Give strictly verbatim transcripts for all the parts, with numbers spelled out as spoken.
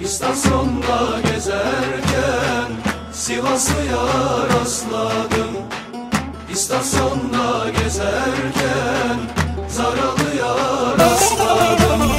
İstasyonda gezerken Sivaslı'ya rastladım. İstasyonda gezerken Zaralı'ya rastladım.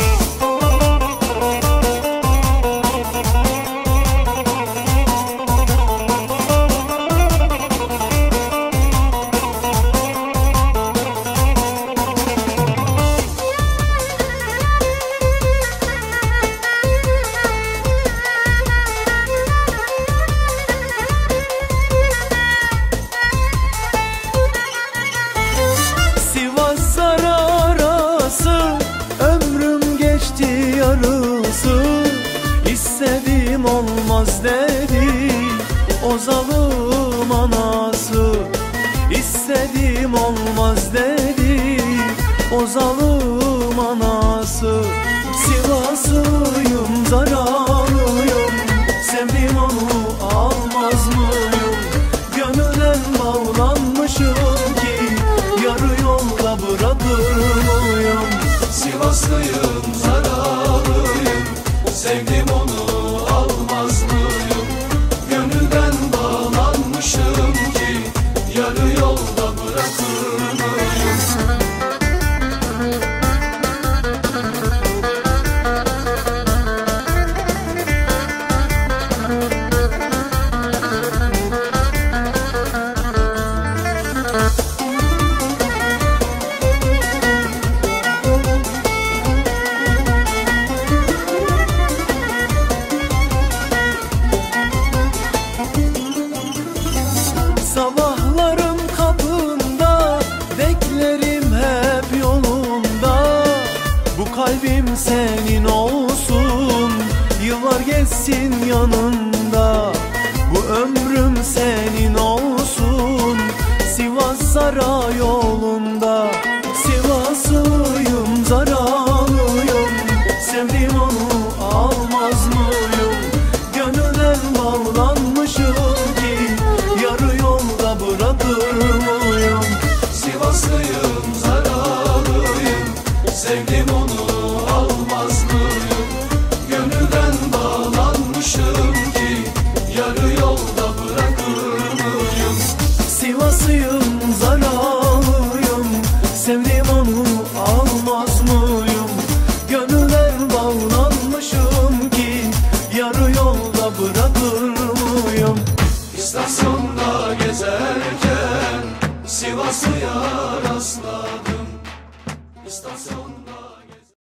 İstediğim olmaz dedi o zalim anası. İstediğim olmaz dedi o zalim anası. Sivaslıyım, zararlıyım, sevdim onu almaz mıyım? Gönülden bağlanmışım ki yarı yolda bırakır mıyım? Sivaslıyım, zararlıyım, sevdim onu almaz mıyım? Gönülden bağlanmışım ki yarı yolda bırakır mıyım? Sabahlarım kapında, beklerim hep yolunda. Bu kalbim senin olsun, yıllar geçsin yanında. Bu ömrüm senin olsun, Sivas Saray yolunda.